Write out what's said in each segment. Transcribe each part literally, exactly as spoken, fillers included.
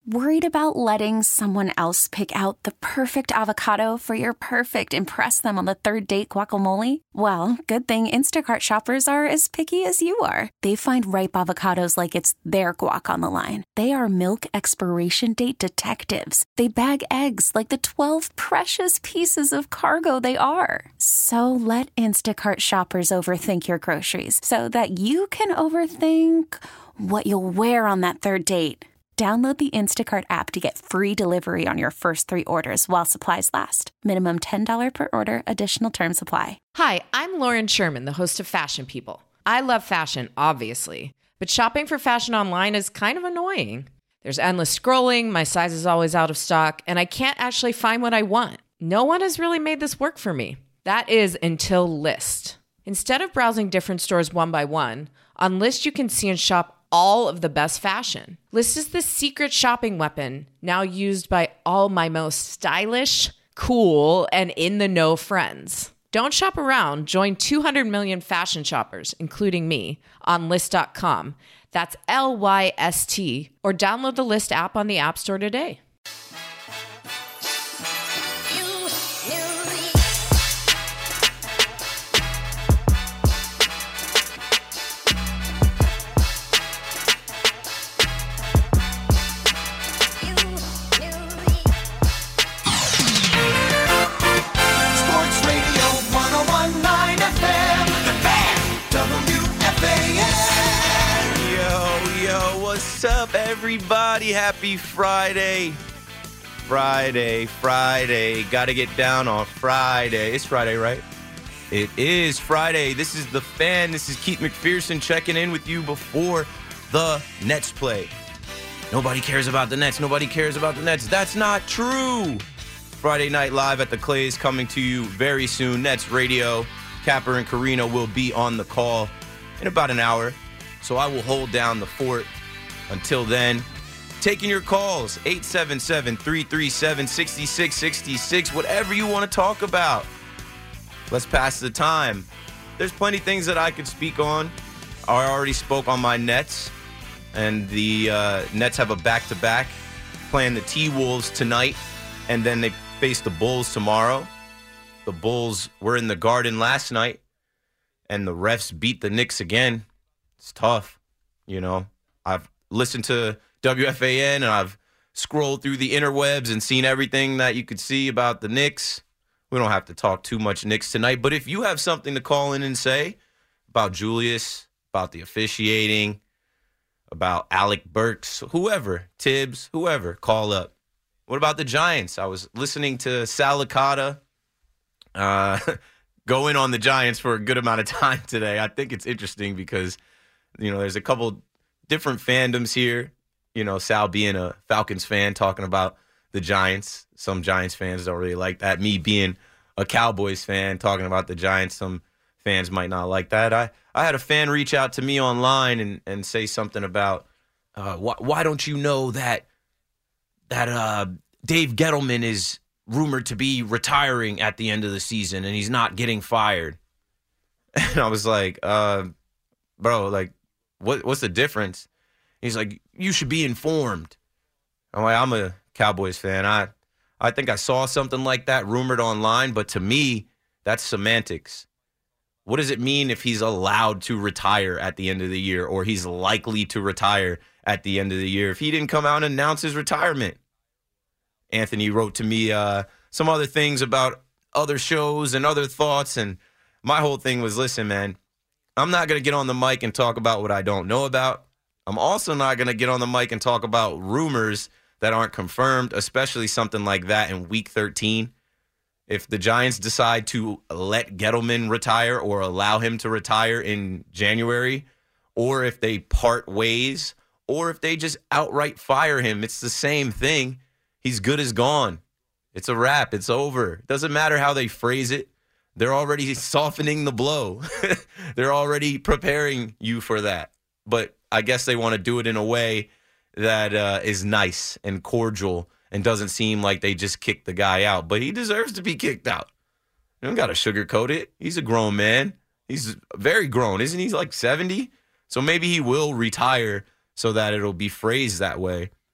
Worried about letting someone else pick out the perfect avocado for your perfect impress them on the third date guacamole? Well, good thing Instacart shoppers are as picky as you are. They find ripe avocados like it's their guac on the line. They are milk expiration date detectives. They bag eggs like the twelve precious pieces of cargo they are. So let Instacart shoppers overthink your groceries so that you can overthink what you'll wear on that third date. Download the Instacart app to get free delivery on your first three orders while supplies last. Minimum ten dollars per order. Additional terms apply. Hi, I'm Lauren Sherman, the host of Fashion People. I love fashion, obviously, but shopping for fashion online is kind of annoying. There's endless scrolling, my size is always out of stock, and I can't actually find what I want. No one has really made this work for me. That is until Lyst. Instead of browsing different stores one by one, on Lyst you can see and shop all of the best fashion. Lyst is the secret shopping weapon now used by all my most stylish, cool, and in-the-know friends. Don't shop around. Join two hundred million fashion shoppers, including me, on Lyst dot com. That's L Y S T. Or download the Lyst app on the App Store today. What's up, everybody? Happy Friday. Friday, Friday. Gotta get down on Friday. It's Friday, right? It is Friday. This is The Fan. This is Keith McPherson checking in with you before the Nets play. Nobody cares about the Nets. Nobody cares about the Nets. That's not true. Friday Night Live at the Clays coming to you very soon. Nets Radio. Capper and Karina will be on the call in about an hour. So I will hold down the fort. Until then, taking your calls, eight seven seven, three three seven, six six six six, whatever you want to talk about. Let's pass the time. There's plenty of things that I could speak on. I already spoke on my Nets, and the uh, Nets have a back-to-back playing the T-Wolves tonight, and then they face the Bulls tomorrow. The Bulls were in the Garden last night, and the refs beat the Knicks again. It's tough, you know. I've listened to W F A N, and I've scrolled through the interwebs and seen everything that you could see about the Knicks. We don't have to talk too much Knicks tonight, but if you have something to call in and say about Julius, about the officiating, about Alec Burks, whoever, Tibbs, whoever, call up. What about the Giants? I was listening to Sal Licata uh, go in on the Giants for a good amount of time today. I think it's interesting because, you know, there's a couple different fandoms here. You know, Sal being a Falcons fan, talking about the Giants. Some Giants fans don't really like that. Me being a Cowboys fan, talking about the Giants. Some fans might not like that. I, I had a fan reach out to me online and, and say something about, uh, why, why don't you know that that uh, Dave Gettleman is rumored to be retiring at the end of the season and he's not getting fired? And I was like, uh, bro, like, What what's the difference? He's like, you should be informed. I'm like, I'm a Cowboys fan. I I think I saw something like that rumored online, but to me, that's semantics. What does it mean if he's allowed to retire at the end of the year, or he's likely to retire at the end of the year if he didn't come out and announce his retirement? Anthony wrote to me uh, some other things about other shows and other thoughts, and my whole thing was, listen, man, I'm not going to get on the mic and talk about what I don't know about. I'm also not going to get on the mic and talk about rumors that aren't confirmed, especially something like that in week thirteen. If the Giants decide to let Gettleman retire or allow him to retire in January, or if they part ways, or if they just outright fire him, it's the same thing. He's good as gone. It's a wrap. It's over. It doesn't matter how they phrase it. They're already softening the blow. They're already preparing you for that. But I guess they want to do it in a way that uh, is nice and cordial and doesn't seem like they just kicked the guy out. But he deserves to be kicked out. You don't got to sugarcoat it. He's a grown man. He's very grown. Isn't he like seventy? So maybe he will retire so that it'll be phrased that way.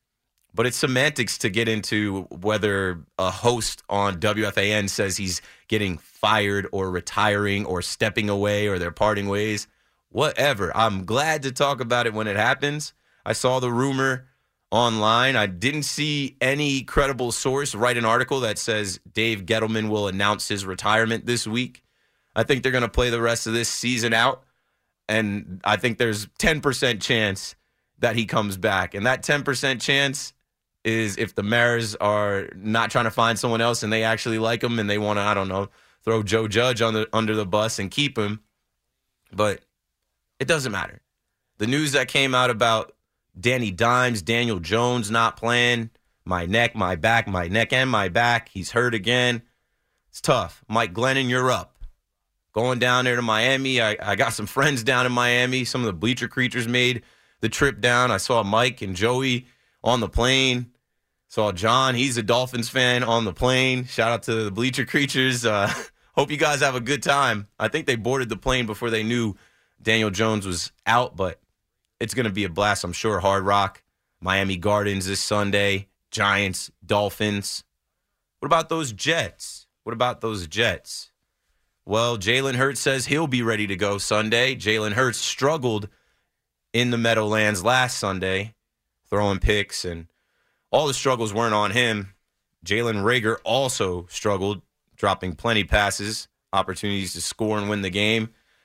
But it's semantics to get into whether a host on W F A N says he's getting fired or retiring or stepping away or they're parting ways. Whatever. I'm glad to talk about it when it happens. I saw the rumor online. I didn't see any credible source write an article that says Dave Gettleman will announce his retirement this week. I think they're going to play the rest of this season out, and I think there's ten percent chance that he comes back. And that ten percent chance is if the Maras are not trying to find someone else and they actually like him and they want to, I don't know, throw Joe Judge on the, under the bus and keep him. But it doesn't matter. The news that came out about Danny Dimes, Daniel Jones not playing, my neck, my back, my neck and my back, he's hurt again. It's tough. Mike Glennon, you're up. Going down there to Miami. I, I got some friends down in Miami. Some of the Bleacher Creatures made the trip down. I saw Mike and Joey on the plane. Saw John. He's a Dolphins fan on the plane. Shout out to the Bleacher Creatures. Uh, hope you guys have a good time. I think they boarded the plane before they knew Daniel Jones was out, but it's going to be a blast, I'm sure. Hard Rock, Miami Gardens this Sunday, Giants, Dolphins. What about those Jets? What about those Jets? Well, Jalen Hurts says he'll be ready to go Sunday. Jalen Hurts struggled in the Meadowlands last Sunday, throwing picks, and all the struggles weren't on him. Jalen Reagor also struggled, dropping plenty passes, opportunities to score and win the game.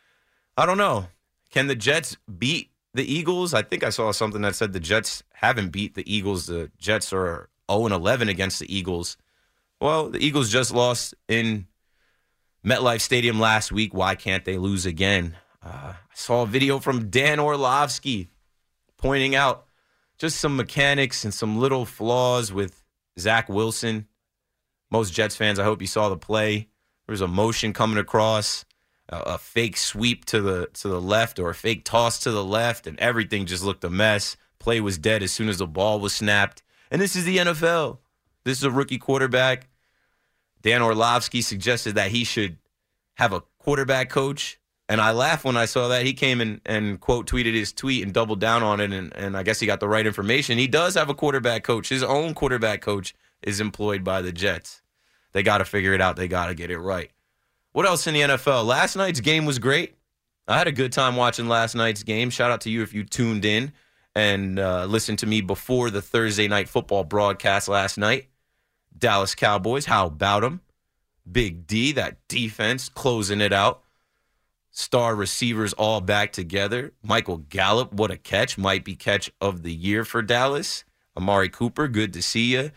I don't know. Can the Jets beat the Eagles? I think I saw something that said the Jets haven't beat the Eagles. The Jets are oh and eleven against the Eagles. Well, the Eagles just lost in MetLife Stadium last week. Why can't they lose again? Uh, I saw a video from Dan Orlovsky pointing out just some mechanics and some little flaws with Zach Wilson. Most Jets fans, I hope you saw the play. There was a motion coming across, a, a fake sweep to the to the left or a fake toss to the left, and everything just looked a mess. Play was dead as soon as the ball was snapped. And this is the N F L. This is a rookie quarterback. Dan Orlovsky suggested that he should have a quarterback coach. And I laughed when I saw that. He came and, and quote, tweeted his tweet and doubled down on it, and, and I guess he got the right information. He does have a quarterback coach. His own quarterback coach is employed by the Jets. They got to figure it out. They got to get it right. What else in the N F L? Last night's game was great. I had a good time watching last night's game. Shout out to you if you tuned in and uh, listened to me before the Thursday night football broadcast last night. Dallas Cowboys, how about them? Big D, that defense, closing it out. Star receivers all back together. Michael Gallup, what a catch. Might be catch of the year for Dallas. Amari Cooper, good to see you.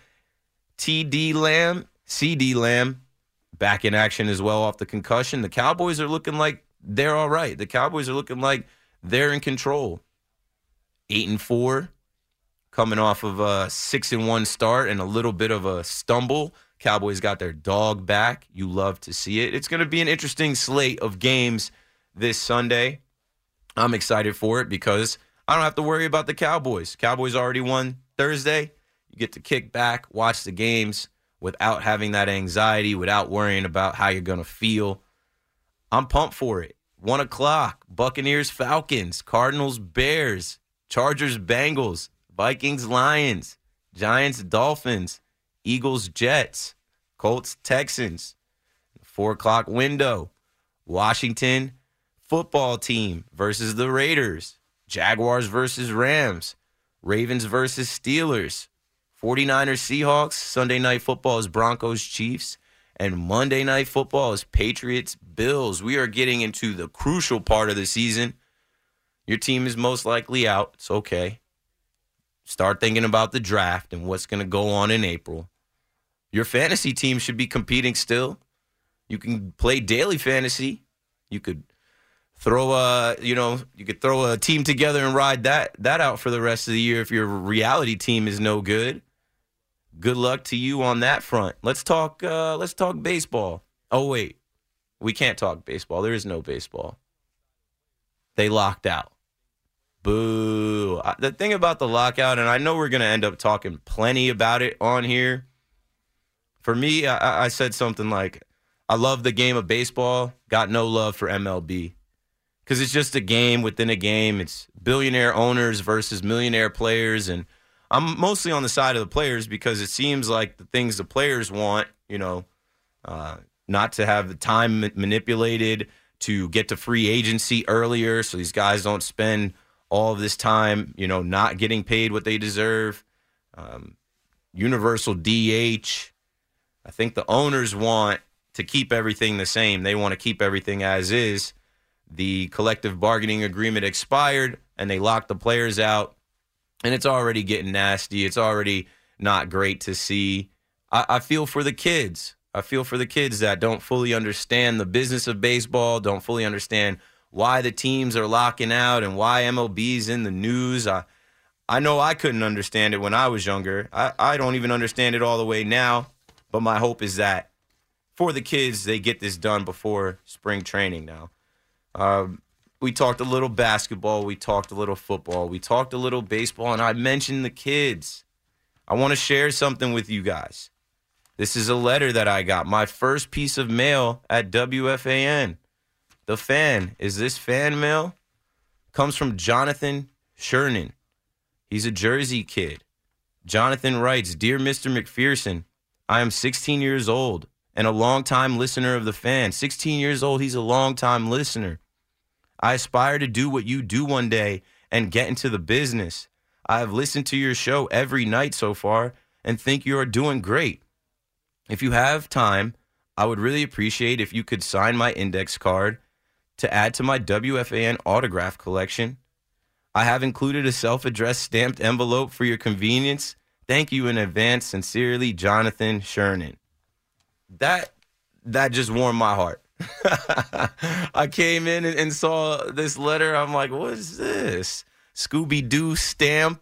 T D Lamb, C D Lamb, back in action as well off the concussion. The Cowboys are looking like they're all right. The Cowboys are looking like they're in control. Eight and four, coming off of a six and one start and a little bit of a stumble. Cowboys got their dog back. You love to see it. It's going to be an interesting slate of games this Sunday. I'm excited for it because I don't have to worry about the Cowboys. Cowboys already won Thursday. You get to kick back, watch the games without having that anxiety, without worrying about how you're going to feel. I'm pumped for it. One o'clock, Buccaneers, Falcons, Cardinals, Bears, Chargers, Bengals, Vikings, Lions, Giants, Dolphins, Eagles, Jets, Colts, Texans. Four o'clock window, Washington football team versus the Raiders, Jaguars versus Rams, Ravens versus Steelers, 49ers, Seahawks. Sunday night football is Broncos, Chiefs, and Monday night football is Patriots, Bills. We are getting into the crucial part of the season. Your team is most likely out. It's okay. Start thinking about the draft and what's going to go on in April. Your fantasy team should be competing still. You can play daily fantasy. You could throw a, you know, you could throw a team together and ride that that out for the rest of the year if your reality team is no good. Good luck to you on that front. Let's talk uh, let's talk baseball. Oh wait. We can't talk baseball. There is no baseball. They locked out. Boo. The thing about the lockout, and I know we're going to end up talking plenty about it on here. For me, I, I said something like, I love the game of baseball, got no love for M L B. Because it's just a game within a game. It's billionaire owners versus millionaire players. And I'm mostly on the side of the players because it seems like the things the players want, you know, uh, not to have the time ma- manipulated, to get to free agency earlier so these guys don't spend all of this time, you know, not getting paid what they deserve. Um, universal D H. I think the owners want to keep everything the same. They want to keep everything as is. The collective bargaining agreement expired, and they locked the players out, and it's already getting nasty. It's already not great to see. I, I feel for the kids. I feel for the kids that don't fully understand the business of baseball, don't fully understand why the teams are locking out and why M L B's in the news. I, I know I couldn't understand it when I was younger. I, I don't even understand it all the way now, but my hope is that for the kids, they get this done before spring training now. Um, we talked a little basketball. We talked a little football. We talked a little baseball, and I mentioned the kids. I want to share something with you guys. This is a letter that I got, my first piece of mail at W F A N. The Fan. Is this fan mail? Comes from Jonathan Shernan. He's a Jersey kid. Jonathan writes, Dear Mister McPherson, I am sixteen years old and a longtime listener of The Fan. sixteen years old, he's a longtime listener. I aspire to do what you do one day and get into the business. I have listened to your show every night so far and think you are doing great. If you have time, I would really appreciate if you could sign my index card to add to my W F A N autograph collection. I have included a self-addressed stamped envelope for your convenience. Thank you in advance. Sincerely, Jonathan Shernan. That that just warmed my heart. I came in and, and saw this letter. I'm like, what is this? Scooby-Doo stamp.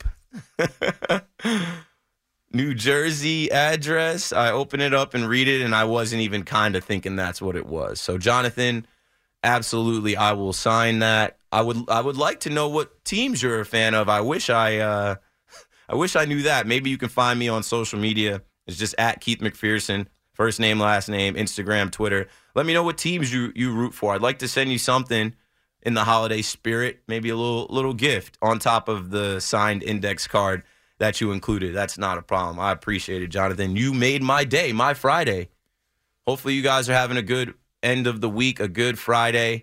New Jersey address. I open it up and read it, and I wasn't even kind of thinking that's what it was. So, Jonathan, absolutely, I will sign that. I would I would like to know what teams you're a fan of. I wish I uh, I wish I knew that. Maybe you can find me on social media. It's just at Keith McPherson. First name, last name, Instagram, Twitter. Let me know what teams you, you root for. I'd like to send you something in the holiday spirit, maybe a little little gift on top of the signed index card that you included. That's not a problem. I appreciate it, Jonathan. You made my day, my Friday. Hopefully you guys are having a good end of the week, a good Friday.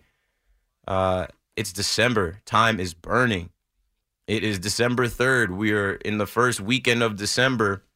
Uh, it's December. Time is burning. It is December third. We are in the first weekend of December.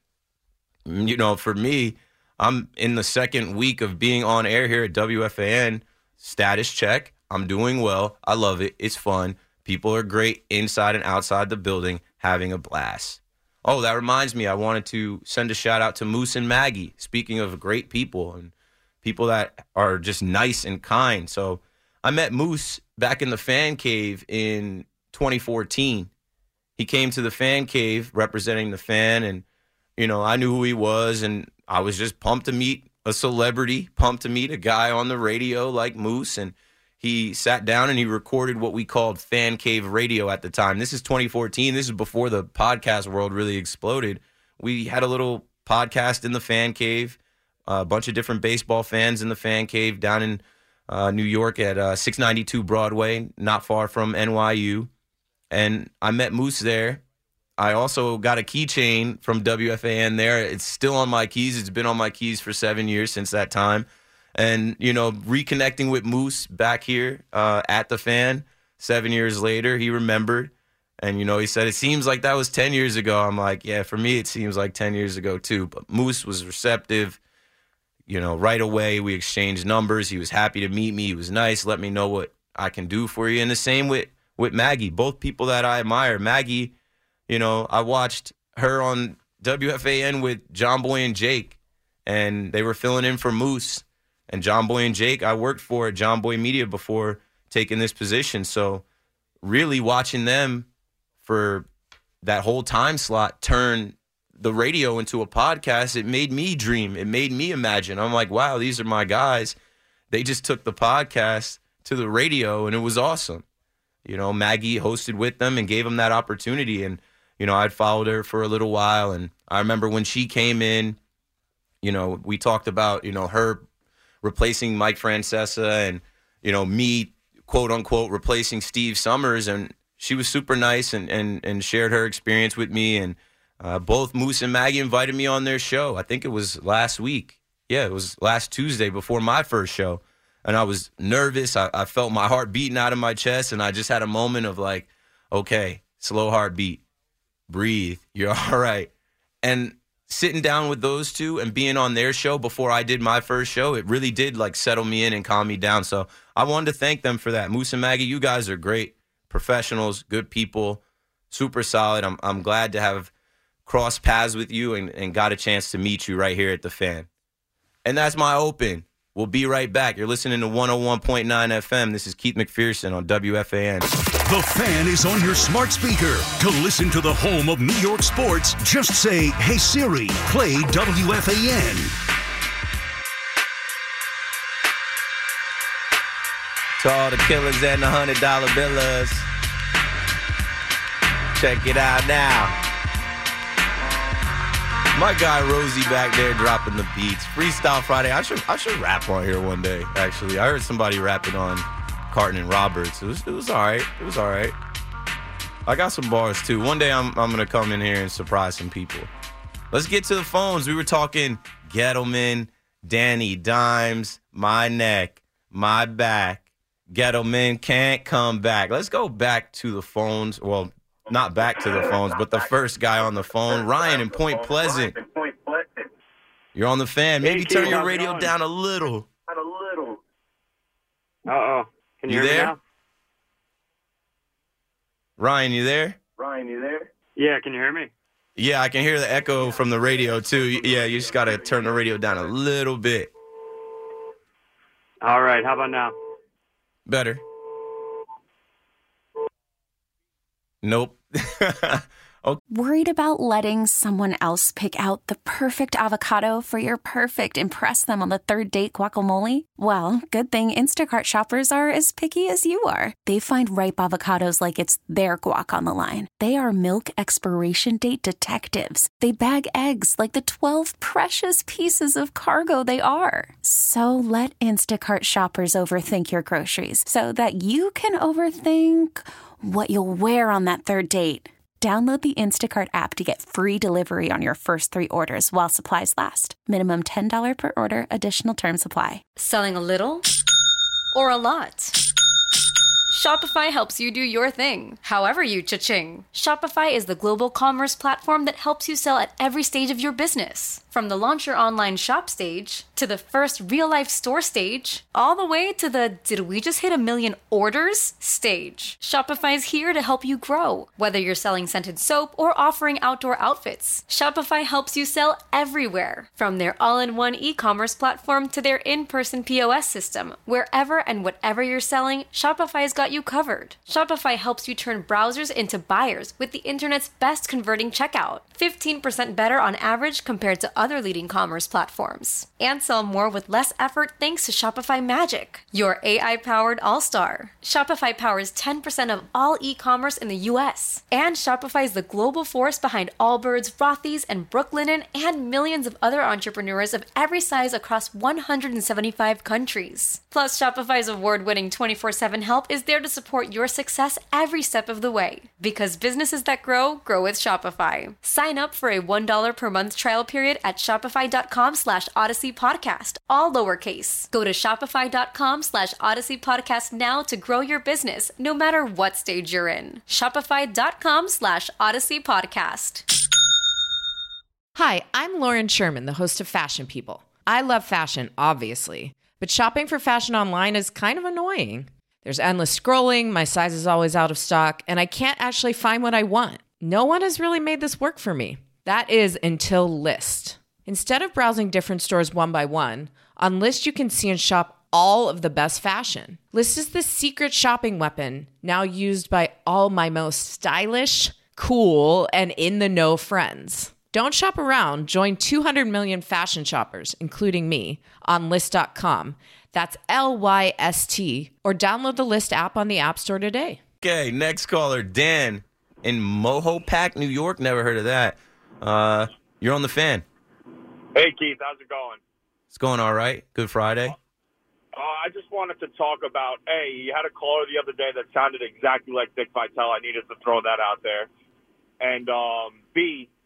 You know, for me, I'm in the second week of being on air here at W F A N. Status check. I'm doing well. I love it. It's fun. People are great inside and outside the building, having a blast. Oh, that reminds me, I wanted to send a shout out to Moose and Maggie. Speaking of great people and people that are just nice and kind. So I met Moose back in the Fan Cave in twenty fourteen. He came to the Fan Cave representing the Fan, and, you know, I knew who he was, and I was just pumped to meet a celebrity, pumped to meet a guy on the radio like Moose, and he sat down and he recorded what we called Fan Cave Radio at the time. This is twenty fourteen. This is before the podcast world really exploded. We had a little podcast in the Fan Cave, a bunch of different baseball fans in the Fan Cave down in uh, New York at uh, six ninety-two Broadway, not far from N Y U. And I met Moose there. I also got a keychain from W F A N there. It's still on my keys. It's been on my keys for seven years since that time. And, you know, reconnecting with Moose back here uh, at the Fan seven years later, he remembered. And, you know, he said, it seems like that was ten years ago. I'm like, yeah, for me, it seems like ten years ago, too. But Moose was receptive. You know, right away, we exchanged numbers. He was happy to meet me. He was nice. Let me know what I can do for you. And the same with, with Maggie, both people that I admire. Maggie, you know, I watched her on W F A N with John Boy and Jake, and they were filling in for Moose. And John Boy and Jake, I worked for at John Boy Media before taking this position. So really watching them for that whole time slot turn the radio into a podcast, it made me dream. It made me imagine. I'm like, wow, these are my guys. They just took the podcast to the radio, and it was awesome. You know, Maggie hosted with them and gave them that opportunity. And, you know, I'd followed her for a little while. And I remember when she came in, you know, we talked about, you know, her replacing Mike Francesa and, you know, me, quote unquote, replacing Steve Summers. And she was super nice and, and, and shared her experience with me. And Uh, both Moose and Maggie invited me on their show. I think it was last week. Yeah, it was last Tuesday before my first show. And I was nervous. I, I felt my heart beating out of my chest, and I just had a moment of like, okay, slow heartbeat, breathe, you're all right. And sitting down with those two and being on their show before I did my first show, it really did like settle me in and calm me down. So I wanted to thank them for that. Moose and Maggie, you guys are great professionals, good people, super solid. I'm I'm glad to have crossed paths with you and, and got a chance to meet you right here at the Fan. And that's my open. We'll be right back. You're listening to one oh one point nine F M. This is Keith McPherson on W F A N. The Fan is on your smart speaker. To listen to the home of New York sports, just say, "Hey Siri, play W F A N." To all the killers and the one hundred dollar billers, check it out now. My guy Rosie back there dropping the beats. Freestyle Friday. I should I should rap on here one day, actually. I heard somebody rapping on Carton and Roberts. It was it was all right. It was all right. I got some bars, too. One day I'm I'm going to come in here and surprise some people. Let's get to the phones. We were talking Gettleman, Danny Dimes, my neck, my back. Gettleman can't come back. Let's go back to the phones. Well, not back to the phones, but the first guy on the phone, Ryan in Point Pleasant. You're on the Fan. Maybe turn your radio down a little. Uh-oh. Can you, You hear there? me now? Ryan, you there? Yeah, can you hear me? Yeah, I can hear the echo from the radio, too. Yeah, you just got to turn the radio down a little bit. All right, how about now? Better. Nope. Okay. Worried about letting someone else pick out the perfect avocado for your perfect impress them on the third date guacamole? Well, good thing Instacart shoppers are as picky as you are. They find ripe avocados like it's their guac on the line. They are milk expiration date detectives. They bag eggs like the twelve precious pieces of cargo they are. So let Instacart shoppers overthink your groceries so that you can overthink what you'll wear on that third date. Download the Instacart app to get free delivery on your first three orders while supplies last. Minimum ten dollars per order. Additional terms apply. Selling a little or a lot? Shopify helps you do your thing, however you cha-ching. Shopify is the global commerce platform that helps you sell at every stage of your business. From the launch your online shop stage, to the first real-life store stage, all the way to the did we just hit a million orders stage. Shopify's here to help you grow. Whether you're selling scented soap or offering outdoor outfits, Shopify helps you sell everywhere. From their all-in-one e-commerce platform to their in-person P O S system, wherever and whatever you're selling, Shopify's got you covered. Shopify helps you turn browsers into buyers with the internet's best converting checkout. fifteen percent better on average compared to other leading commerce platforms. And sell more with less effort thanks to Shopify Magic, your A I-powered all-star. Shopify powers ten percent of all e-commerce in the U S. And Shopify is the global force behind Allbirds, Rothy's, and Brooklinen, and millions of other entrepreneurs of every size across one hundred seventy-five countries. Plus, Shopify's award-winning twenty-four seven help is there to support your success every step of the way. Because businesses that grow, grow with Shopify. Sign up for a one dollar per month trial period at shopify.com slash Odyssey Podcast, all lowercase. Go to shopify.com slash Odyssey Podcast now to grow your business, no matter what stage you're in. Shopify.com slash Odyssey Podcast. Hi, I'm Lauren Sherman, the host of Fashion People. I love fashion, obviously, but shopping for fashion online is kind of annoying. There's endless scrolling, my size is always out of stock, and I can't actually find what I want. No one has really made this work for me. That is until Lyst. Instead of browsing different stores one by one, on Lyst you can see and shop all of the best fashion. Lyst is the secret shopping weapon now used by all my most stylish, cool, and in-the-know friends. Don't shop around. Join two hundred million fashion shoppers, including me, on Lyst dot com. That's L Y S T. Or download the Lyst app on the App Store today. Okay, next caller, Dan in Mohopac, New York. Never heard of that. Uh, you're on the Fan. Hey, Keith. How's it going? It's going all right. Good Friday. Uh, I just wanted to talk about, A, you had a caller the other day that sounded exactly like Dick Vitale. I needed to throw that out there. And, um, B,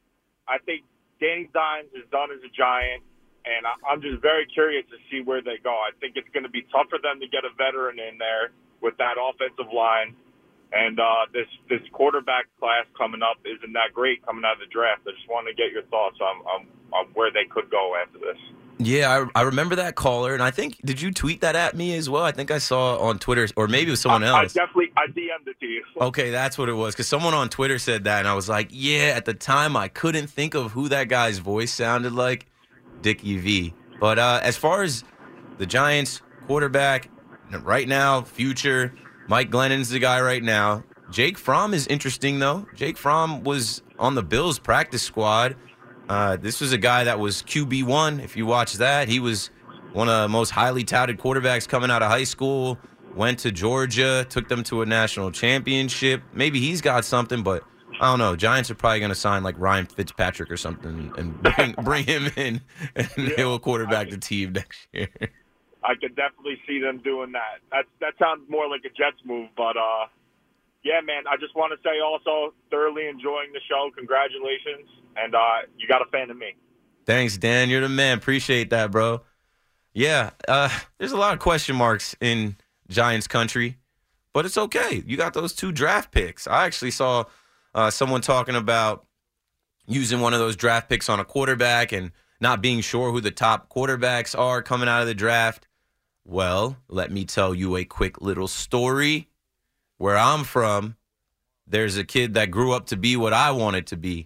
I think Danny Dimes is done as a Giant, and I, I'm just very curious to see where they go. I think it's going to be tough for them to get a veteran in there with that offensive line. And uh, this this quarterback class coming up isn't that great coming out of the draft. I just want to get your thoughts on, on, on where they could go after this. Yeah, I, I remember that caller, and I think, did you tweet that at me as well? I think I saw on Twitter, or maybe it was someone I, else. I definitely, I D M'd it to you. Okay, that's what it was, because someone on Twitter said that, and I was like, yeah, at the time I couldn't think of who that guy's voice sounded like, Dickie V. But uh, as far as the Giants quarterback, right now, future, Mike Glennon's the guy right now. Jake Fromm is interesting, though. Jake Fromm was on the Bills practice squad. Uh, this was a guy that was Q B one. If you watch that, he was one of the most highly touted quarterbacks coming out of high school, went to Georgia, took them to a national championship. Maybe he's got something, but I don't know. Giants are probably going to sign like Ryan Fitzpatrick or something and bring, bring him in and yeah, he'll quarterback the team next year. I could definitely see them doing that. That that sounds more like a Jets move, but uh, yeah, man. I just want to say also, thoroughly enjoying the show. Congratulations, and uh, you got a fan of me. Thanks, Dan. You're the man. Appreciate that, bro. Yeah, uh, there's a lot of question marks in Giants country, but it's okay. You got those two draft picks. I actually saw uh, someone talking about using one of those draft picks on a quarterback and not being sure who the top quarterbacks are coming out of the draft. Well, let me tell you a quick little story. Where I'm from, there's a kid that grew up to be what I wanted to be.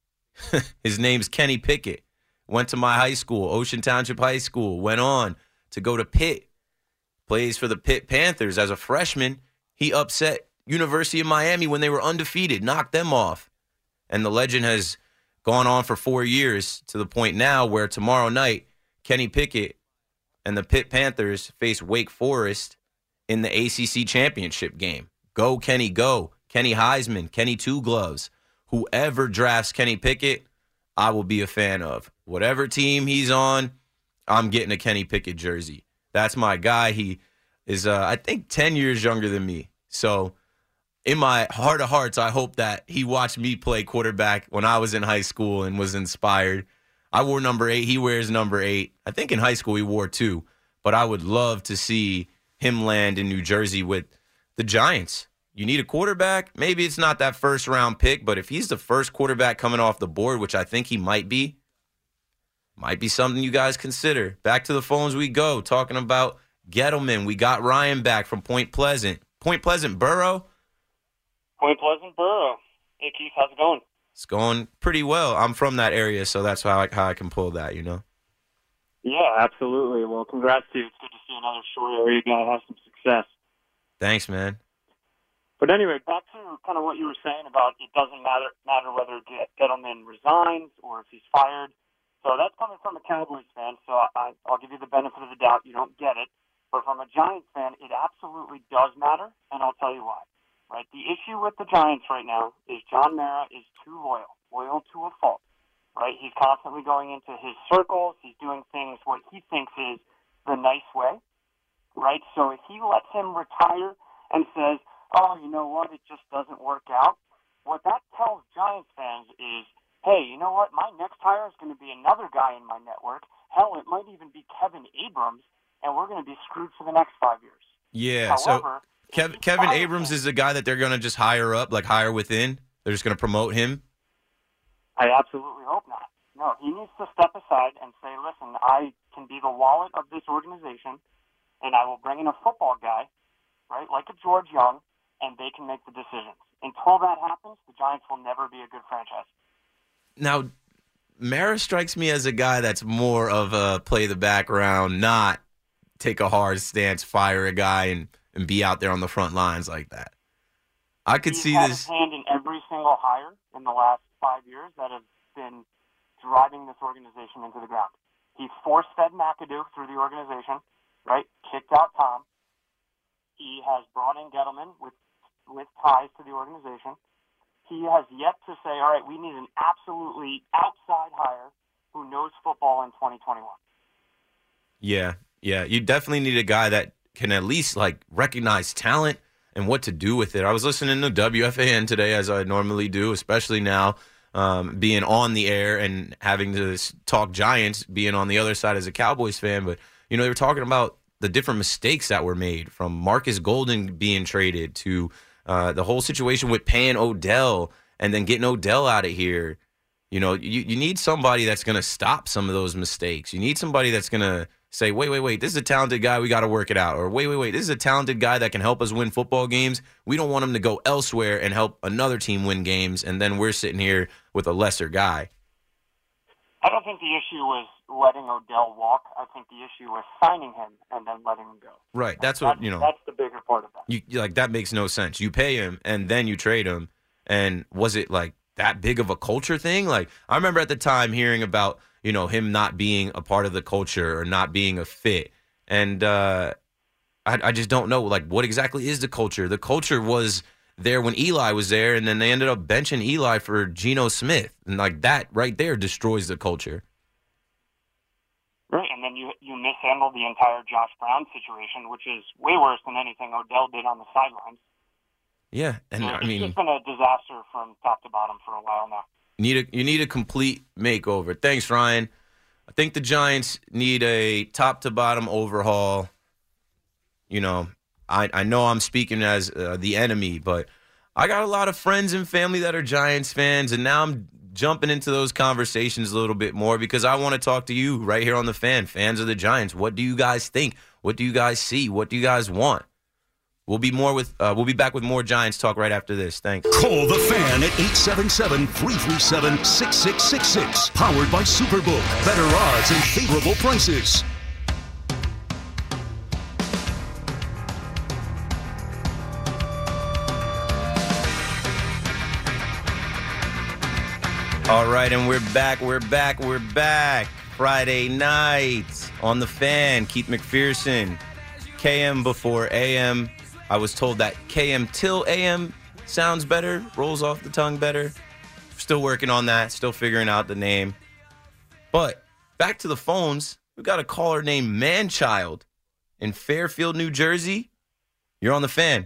His name's Kenny Pickett. Went to my high school, Ocean Township High School. Went on to go to Pitt. Plays for the Pitt Panthers. As a freshman, he upset University of Miami when they were undefeated, knocked them off. And the legend has gone on for four years to the point now where tomorrow night, Kenny Pickett and the Pitt Panthers face Wake Forest in the A C C championship game. Go, Kenny, go. Kenny Heisman, Kenny Two Gloves. Whoever drafts Kenny Pickett, I will be a fan of. Whatever team he's on, I'm getting a Kenny Pickett jersey. That's my guy. He is, uh, I think, ten years younger than me. So in my heart of hearts, I hope that he watched me play quarterback when I was in high school and was inspired. I wore number eight. He wears number eight. I think in high school he wore two. But I would love to see him land in New Jersey with the Giants. You need a quarterback. Maybe it's not that first round pick, but if he's the first quarterback coming off the board, which I think he might be, might be something you guys consider. Back to the phones we go, talking about Gettleman. We got Ryan back from Point Pleasant. Point Pleasant Borough? Point Pleasant Borough. Hey, Keith, how's it going? It's going pretty well. I'm from that area, so that's how I, how I can pull that, you know? Yeah, absolutely. Well, congrats to you. It's good to see another short area guy have some success. Thanks, man. But anyway, back to kind of what you were saying about it doesn't matter matter whether Gettleman resigns or if he's fired. So that's coming from a Cowboys fan, so I, I'll give you the benefit of the doubt. You don't get it. But from a Giants fan, it absolutely does matter, and I'll tell you why. Right? The issue with the Giants right now is John Mara is too loyal, loyal to a fault. Right? He's constantly going into his circles. He's doing things what he thinks is the nice way. Right? So if he lets him retire and says, oh, you know what, it just doesn't work out, what that tells Giants fans is, hey, you know what, my next hire is going to be another guy in my network. Hell, it might even be Kevin Abrams, and we're going to be screwed for the next five years. Yeah, However, so Kev, Kevin Abrams him, is the guy that they're going to just hire up, like hire within? They're just going to promote him? I absolutely hope not. No, he needs to step aside and say, listen, I can be the wallet of this organization, and I will bring in a football guy, right, like a George Young, and they can make the decisions. Until that happens, the Giants will never be a good franchise. Now, Mara strikes me as a guy that's more of a play the background, not take a hard stance, fire a guy, and, and be out there on the front lines like that. I could He's see had this. His hand in every single hire in the last five years that have been driving this organization into the ground. He force-fed McAdoo through the organization, right? Kicked out Tom. He has brought in Gettleman with with ties to the organization. He has yet to say, all right, we need an absolutely outside hire who knows football in twenty twenty-one. Yeah, yeah. You definitely need a guy that can at least like recognize talent and what to do with it. I was listening to W F A N today, as I normally do, especially now um, being on the air and having to talk Giants, being on the other side as a Cowboys fan. But, you know, they were talking about the different mistakes that were made, from Marcus Golden being traded to uh, the whole situation with paying Odell and then getting Odell out of here. You know, you, you need somebody that's going to stop some of those mistakes. You need somebody that's going to say, wait, wait, wait, this is a talented guy. We got to work it out. Or wait, wait, wait, this is a talented guy that can help us win football games. We don't want him to go elsewhere and help another team win games, and then we're sitting here with a lesser guy. I don't think the issue was letting Odell walk. I think the issue was signing him and then letting him go. Right. That's what, you know. That's the bigger part of that. You, like, that makes no sense. You pay him and then you trade him. And was it like that big of a culture thing? Like, I remember at the time hearing about, you know, him not being a part of the culture or not being a fit. And uh, I, I just don't know, like, what exactly is the culture? The culture was there when Eli was there, and then they ended up benching Eli for Geno Smith. And, like, that right there destroys the culture. Right, and then you you mishandled the entire Josh Brown situation, which is way worse than anything Odell did on the sidelines. Yeah, and so I it's mean, just been a disaster from top to bottom for a while now. Need a you need a complete makeover. Thanks, Ryan. I think the Giants need a top to bottom overhaul. You know, I I know I'm speaking as uh, the enemy, but I got a lot of friends and family that are Giants fans, and now I'm jumping into those conversations a little bit more because I want to talk to you right here on the Fan, fans of the Giants. What do you guys think? What do you guys see? What do you guys want? We'll be more with. Uh, we'll be back with more Giants talk right after this. Thanks. Call the Fan at eight seven seven, three three seven, six six six six. Powered by Superbook. Better odds and favorable prices. All right, and we're back. We're back. We're back. Friday night on the Fan. Keith McPherson, K M before A M. I was told that K M till A M sounds better, rolls off the tongue better. Still working on that, still figuring out the name. But back to the phones. We've got a caller named Manchild in Fairfield, New Jersey. You're on the Fan.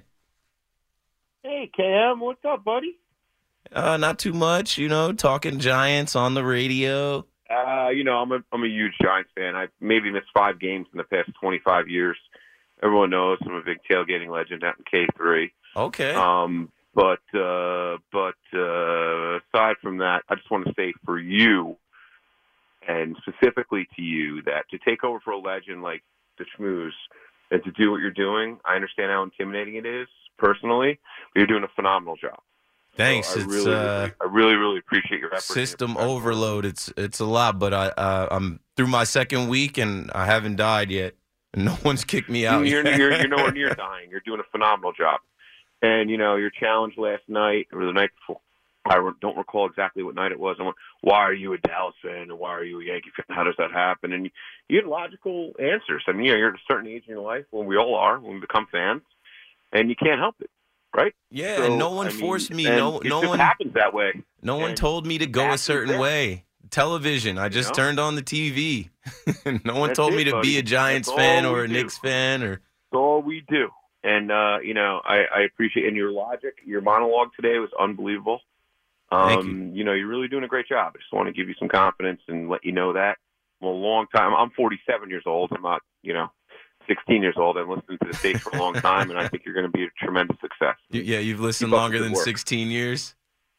Hey, K M, what's up, buddy? Uh, not too much, you know, talking Giants on the radio. Uh, you know, I'm a I'm a huge Giants fan. I maybe missed five games in the past twenty-five years. Everyone knows I'm a big tailgating legend out in K three. Okay. Um, but uh, but uh, aside from that, I just want to say for you, and specifically to you, that to take over for a legend like the Schmooze and to do what you're doing, I understand how intimidating it is personally, but you're doing a phenomenal job. Thanks. So I, it's, really, uh, really, I really, really appreciate your effort. System overload. It's it's a lot, but I uh, I'm through my second week and I haven't died yet. No one's kicked me out. You're, yet. you're, you're nowhere near dying. You're doing a phenomenal job. And you know your challenge last night or the night before. I don't recall exactly what night it was. I went, why are you a Dallas fan and why are you a Yankee fan? How does that happen? And you, you had logical answers. I mean, you know, you're at a certain age in your life when we all are when we become fans, and you can't help it. Right? Yeah, so, and no one I mean, forced me. and No, it no just one happens that way. No one And told me to go a happens certain that. way. Television. I just You know? turned on the T V. No one That's told it, me to buddy. be a Giants That's fan all or we a do. Knicks fan or. That's all we do. And uh, you know, I, I appreciate and your logic, your monologue today was unbelievable. Um, Thank you. You know, you're really doing a great job. I just want to give you some confidence and let you know that. I'm a long time. I'm forty-seven years old. I'm not, you know, sixteen years old. I've listened to the station for a long time, and I think you're going to be a tremendous success. You- Yeah, you've listened Keep up longer the than good work. sixteen years.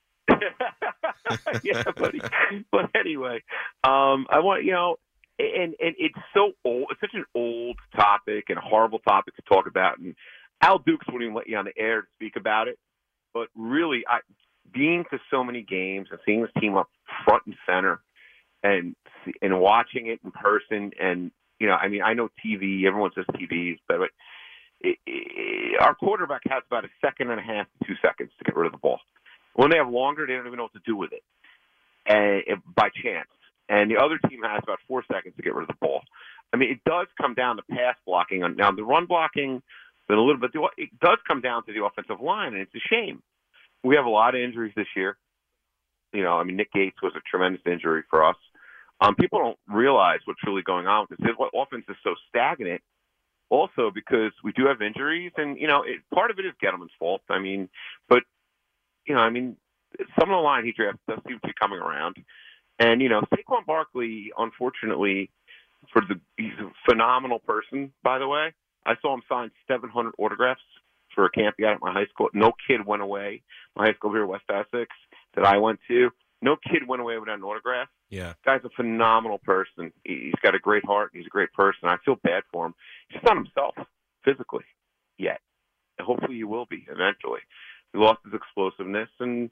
Yeah, buddy. But anyway, um, I want you know, and and it's so old. It's such an old topic and a horrible topic to talk about. And Al Dukes wouldn't even let you on the air to speak about it. But really, I being to so many games and seeing this team up front and center, and and watching it in person, and you know, I mean, I know T V. Everyone says T Vs, but it, it, our quarterback has about a second and a half, two seconds to get rid of the ball. When they have longer, they don't even know what to do with it, and if, by chance. And the other team has about four seconds to get rid of the ball. I mean, it does come down to pass blocking. Now, the run blocking, but a little bit. It does come down to the offensive line, and it's a shame. We have a lot of injuries this year. You know, I mean, Nick Gates was a tremendous injury for us. Um, people don't realize what's really going on because the offense is so stagnant. Also, because we do have injuries, and you know, it, part of it is Gettleman's fault. I mean, but you know, I mean, some of the line he drafts does seem to be coming around. And, you know, Saquon Barkley, unfortunately, for the he's a phenomenal person, by the way. I saw him sign seven hundred autographs for a camp he had at my high school. No kid went away. My high school here, West Essex, that I went to, no kid went away without an autograph. Yeah. Guy's a phenomenal person. He's got a great heart. He's a great person. I feel bad for him. He's not himself physically yet. Hopefully he will be eventually. He lost his explosiveness, and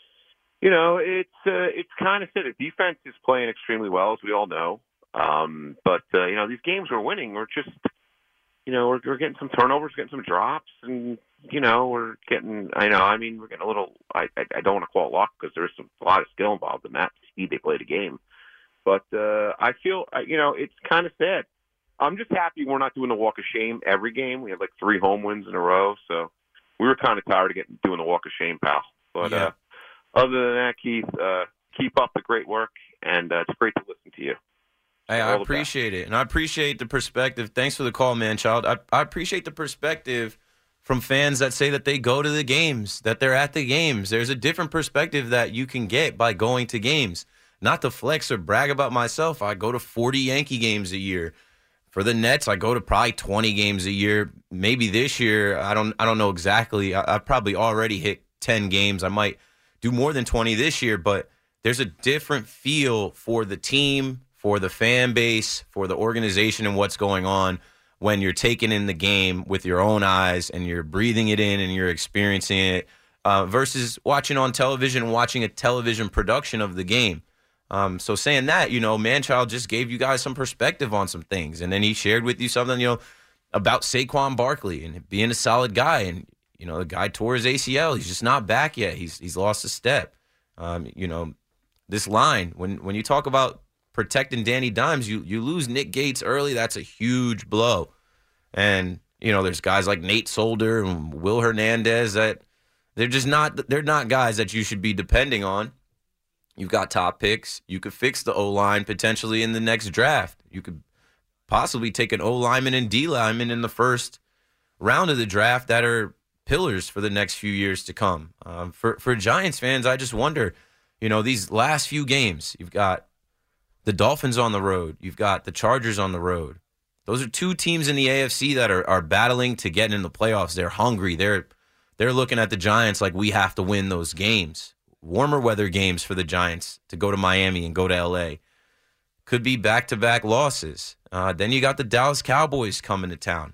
you know it's uh, it's kind of sad. The defense is playing extremely well, as we all know. Um, but uh, you know these games we're winning, we're just you know we're, we're getting some turnovers, getting some drops, and you know we're getting. I know. I mean, we're getting a little. I I, I don't want to call it luck because there's some a lot of skill involved in that speed they play the game. But uh, I feel you know it's kind of sad. I'm just happy we're not doing the walk of shame every game. We had like three home wins in a row, so we were kind of tired of getting doing the walk of shame, pal. But yeah. uh, other than that, Keith, uh, keep up the great work, and uh, it's great to listen to you. Hey, I appreciate it, and I appreciate the perspective. Thanks for the call, man, child. I, I appreciate the perspective from fans that say that they go to the games, that they're at the games. There's a different perspective that you can get by going to games. Not to flex or brag about myself, I go to forty Yankee games a year. For the Nets, I go to probably twenty games a year. Maybe this year, I don't I don't know exactly. I, I've probably already hit ten games. I might do more than twenty this year, but there's a different feel for the team, for the fan base, for the organization and what's going on when you're taking in the game with your own eyes and you're breathing it in and you're experiencing it uh, versus watching on television, watching a television production of the game. Um, so saying that, you know, Manchild just gave you guys some perspective on some things. And then he shared with you something, you know, about Saquon Barkley and being a solid guy. And, you know, the guy tore his A C L. He's just not back yet. He's he's lost a step. Um, you know, this line, when when you talk about protecting Danny Dimes, you, you lose Nick Gates early. That's a huge blow. And, you know, there's guys like Nate Solder and Will Hernandez that they're just not, they're not guys that you should be depending on. You've got top picks. You could fix the O-line potentially in the next draft. You could possibly take an O-lineman and D-lineman in the first round of the draft that are pillars for the next few years to come. Um, for, for Giants fans, I just wonder, you know, these last few games, you've got the Dolphins on the road. You've got the Chargers on the road. Those are two teams in the A F C that are, are battling to get in the playoffs. They're hungry. They're they're looking at the Giants like we have to win those games. Warmer weather games for the Giants to go to Miami and go to L A. Could be back-to-back losses. Uh, then you got the Dallas Cowboys coming to town.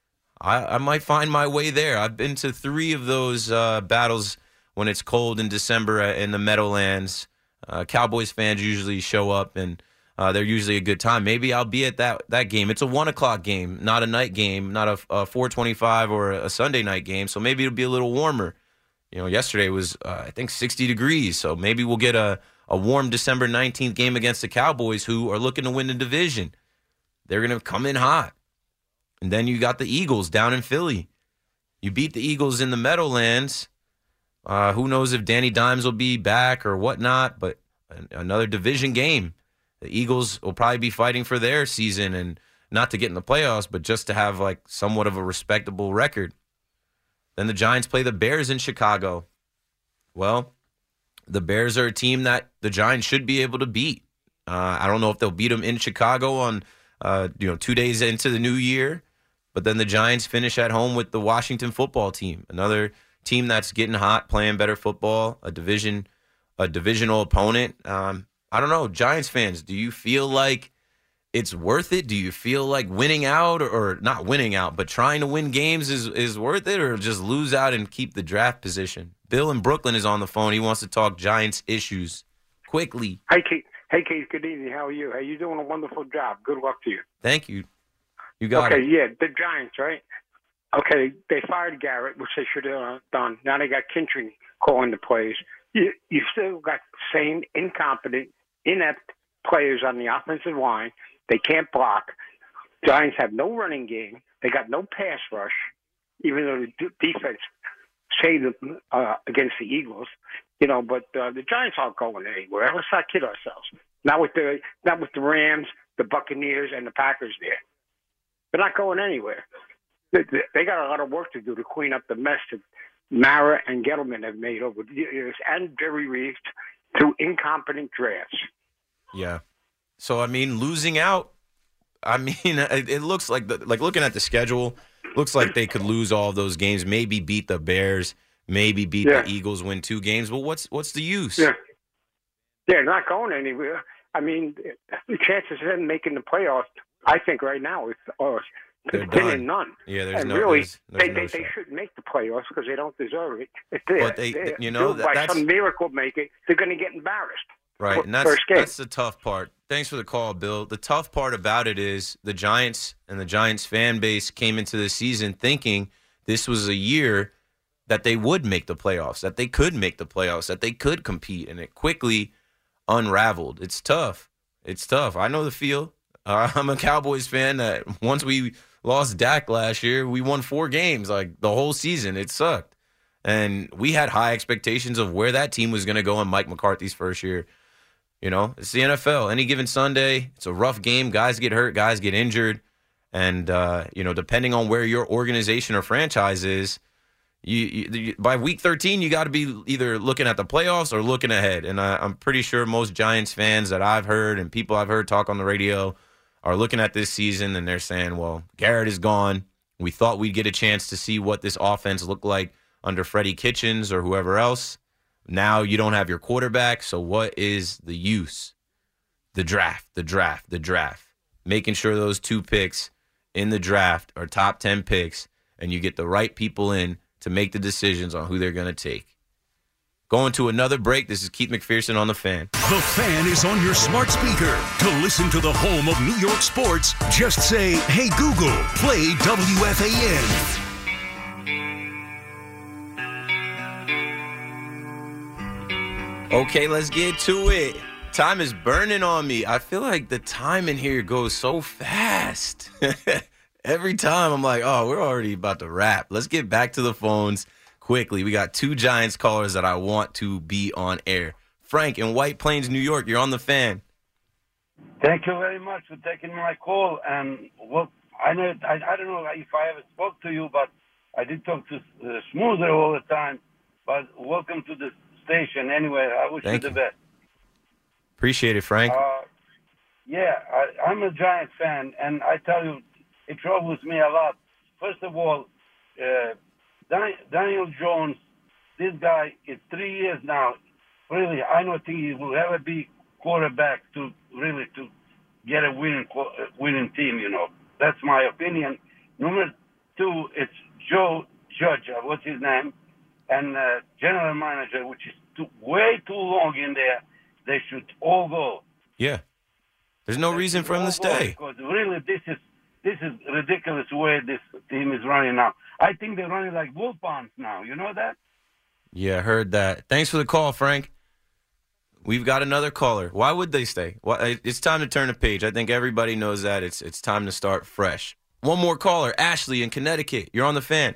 I, I might find my way there. I've been to three of those uh, battles when it's cold in December in the Meadowlands. Uh, Cowboys fans usually show up, and uh, they're usually a good time. Maybe I'll be at that that game. It's a one o'clock game, not a night game, not a, a four twenty-five or a Sunday night game, so maybe it'll be a little warmer. You know, yesterday was, uh, I think, sixty degrees, so maybe we'll get a, a warm December nineteenth game against the Cowboys, who are looking to win the division. They're going to come in hot. And then you got the Eagles down in Philly. You beat the Eagles in the Meadowlands. Uh, who knows if Danny Dimes will be back or whatnot, but another division game. The Eagles will probably be fighting for their season, and not to get in the playoffs, but just to have like somewhat of a respectable record. Then the Giants play the Bears in Chicago. Well, the Bears are a team that the Giants should be able to beat. Uh, I don't know if they'll beat them in Chicago on, uh, you know, two days into the new year. But then the Giants finish at home with the Washington football team, another team that's getting hot, playing better football, a division, a divisional opponent. Um, I don't know, Giants fans, do you feel like it's worth it? Do you feel like winning out, or, or not winning out, but trying to win games is, is worth it, or just lose out and keep the draft position? Bill in Brooklyn is on the phone. He wants to talk Giants issues quickly. Hey, Keith. Hey, Keith. Good evening. How are you? Hey, you're doing a wonderful job. Good luck to you. Thank you. You got okay, it. yeah, the Giants, right? Okay, they fired Garrett, which they should have done. Now they got Kintry calling the plays. You, you still got the same incompetent, inept players on the offensive line. They can't block. Giants have no running game. They got no pass rush, even though the defense saved them uh, against the Eagles. You know, but uh, the Giants aren't going anywhere. Let's not kid ourselves. Not with the not with the Rams, the Buccaneers, and the Packers there. They're not going anywhere. They, they got a lot of work to do to clean up the mess that Mara and Gettleman have made over the years, and Jerry Reeves, through incompetent drafts. Yeah. So, I mean, losing out, I mean, it, it looks like, the, like looking at the schedule, looks like they could lose all of those games, maybe beat the Bears, maybe beat yeah. the Eagles, win two games. But what's what's the use? Yeah. They're not going anywhere. I mean, the chances of them making the playoffs, I think right now, is uh, They're thin done. and none. Yeah, there's and no. really, there's, there's they, no they, they shouldn't make the playoffs because they don't deserve it. If they, But they- they, you know, that- by that's- some miracle make it, they're going to get embarrassed. Right, for- and that's first game. that's the tough part. Thanks for the call, Bill. The tough part about it is the Giants and the Giants fan base came into the season thinking this was a year that they would make the playoffs, that they could make the playoffs, that they could compete, and it quickly unraveled. It's tough. It's tough. I know the feel. Uh, I'm a Cowboys fan that once we lost Dak last year, we won four games, like the whole season. It sucked. And we had high expectations of where that team was going to go in Mike McCarthy's first year. You know, it's the N F L. Any given Sunday, it's a rough game. Guys get hurt. Guys get injured. And, uh, you know, depending on where your organization or franchise is, you, you by week thirteen, you got to be either looking at the playoffs or looking ahead. And I, I'm pretty sure most Giants fans that I've heard and people I've heard talk on the radio are looking at this season and they're saying, well, Garrett is gone. We thought we'd get a chance to see what this offense looked like under Freddie Kitchens or whoever else. Now you don't have your quarterback, so what is the use? The draft, the draft, the draft. Making sure those two picks in the draft are top ten picks and you get the right people in to make the decisions on who they're going to take. Going to another break. This is Keith McPherson on The Fan. The Fan is on your smart speaker. To listen to the home of New York sports, just say, hey, Google, play W F A N. Okay, let's get to it. Time is burning on me. I feel like the time in here goes so fast. Every time I'm like, oh, we're already about to wrap. Let's get back to the phones quickly. We got two Giants callers that I want to be on air. Frank in White Plains, New York, you're on The Fan. Thank you very much for taking my call. And well, I know I, I don't know if I ever spoke to you, but I did talk to uh, Smoother all the time. But welcome to the station. Anyway, I wish Thank you the you. best. Appreciate it, Frank. Uh, yeah, I, I'm a Giant fan, and I tell you, it troubles me a lot. First of all, uh, Dan- Daniel Jones, this guy is three years now. Really, I don't think he will ever be quarterback to really to get a winning uh, winning team. You know, that's my opinion. Number two, it's Joe Judge. Uh, what's his name? And uh, general manager, which is too, way too long in there. They should all go. Yeah. There's no They reason should for him all to go stay. Because really, this is this is ridiculous way this team is running now. I think they're running like bull ponds now. You know that? Yeah, heard that. Thanks for the call, Frank. We've got another caller. Why would they stay? Why, it's time to turn the page. I think everybody knows that. It's it's time to start fresh. One more caller, Ashley in Connecticut. You're on The Fan.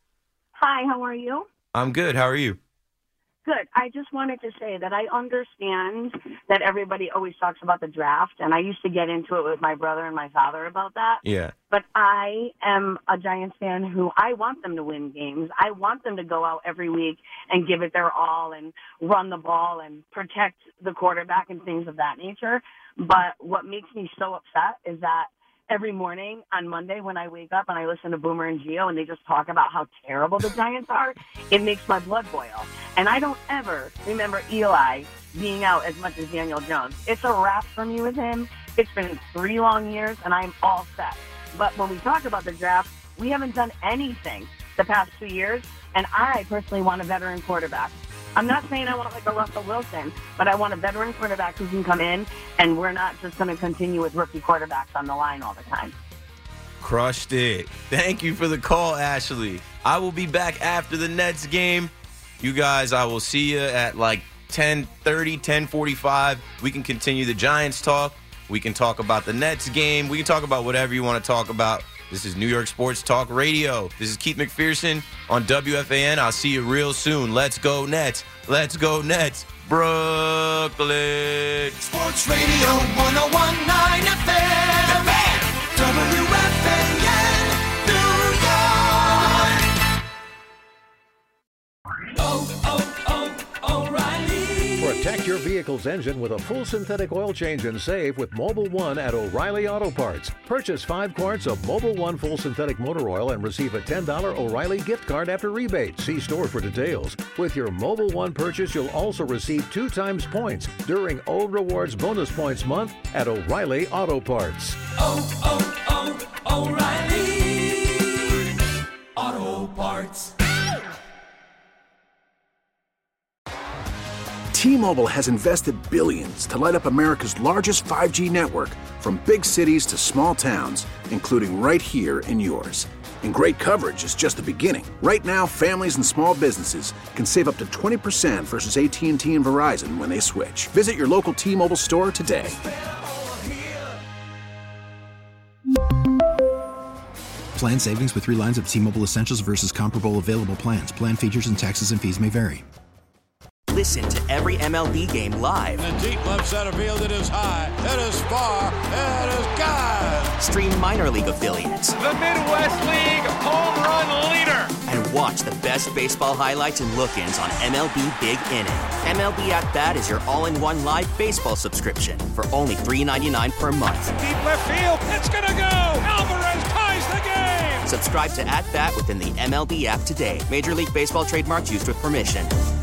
Hi, how are you? I'm good. How are you? Good. I just wanted to say that I understand that everybody always talks about the draft, and I used to get into it with my brother and my father about that. Yeah. But I am a Giants fan who I want them to win games. I want them to go out every week and give it their all and run the ball and protect the quarterback and things of that nature. But what makes me so upset is that every morning on Monday when I wake up and I listen to Boomer and Gio and they just talk about how terrible the Giants are, it makes my blood boil. And I don't ever remember Eli being out as much as Daniel Jones. It's a wrap for me with him. It's been three long years and I'm all set. But when we talk about the draft, we haven't done anything the past two years. And I personally want a veteran quarterback. I'm not saying I want like a Russell Wilson, but I want a veteran quarterback who can come in, and we're not just going to continue with rookie quarterbacks on the line all the time. Crushed it. Thank you for the call, Ashley. I will be back after the Nets game. You guys, I will see you at like ten thirty, ten forty-five. We can continue the Giants talk. We can talk about the Nets game. We can talk about whatever you want to talk about. This is New York Sports Talk Radio. This is Keith McPherson on W F A N. I'll see you real soon. Let's go Nets. Let's go Nets. Brooklyn. Sports Radio one oh one point nine F M. The Fan. W F A N. vehicle's engine with a full synthetic oil change and save with Mobil one at O'Reilly Auto Parts. Purchase five quarts of Mobil one full synthetic motor oil and receive a ten dollars O'Reilly gift card after rebate. See store for details. With your Mobil one purchase, you'll also receive two times points during O Rewards Bonus Points Month at O'Reilly Auto Parts. Oh, oh, oh, O'Reilly Auto Parts. T-Mobile has invested billions to light up America's largest five G network, from big cities to small towns, including right here in yours. And great coverage is just the beginning. Right now, families and small businesses can save up to twenty percent versus A T and T and Verizon when they switch. Visit your local T-Mobile store today. Plan savings with three lines of T-Mobile Essentials versus comparable available plans. Plan features and taxes and fees may vary. Listen to every M L B game live. In the deep left center field, it is high, it is far, it is gone. Stream minor league affiliates. The Midwest League home run leader. And watch the best baseball highlights and look-ins on M L B Big Inning. M L B At Bat is your all-in-one live baseball subscription for only three dollars and ninety-nine cents per month. Deep left field, it's gonna go. Alvarez ties the game. Subscribe to At Bat within the M L B app today. Major League Baseball trademarks used with permission.